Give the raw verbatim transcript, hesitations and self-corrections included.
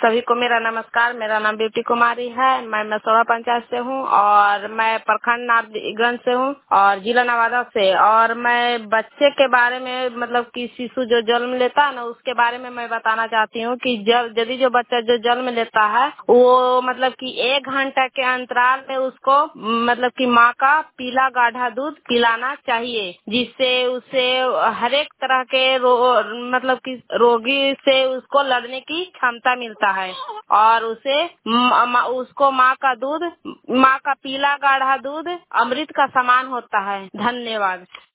सभी को मेरा नमस्कार। मेरा नाम ब्यूटी कुमारी है। मैं मसौड़ा पंचायत से हूँ और मैं प्रखंड नारायणगंज से हूँ और जिला नवादा से। और मैं बच्चे के बारे में मतलब कि शिशु जो जन्म लेता है ना, उसके बारे में मैं बताना चाहती हूँ कि जब यदि जो बच्चा जो जन्म लेता है वो मतलब कि एक घंटा के अंतराल में उसको मतलब कि माँ का पीला गाढ़ा दूध पिलाना चाहिए, जिससे उसे हर एक तरह के रो, मतलब कि रोगी से उसको लड़ने की क्षमता मिलता है। और उसे म, म, उसको माँ का दूध, माँ का पीला गाढ़ा दूध अमृत का समान होता है। धन्यवाद।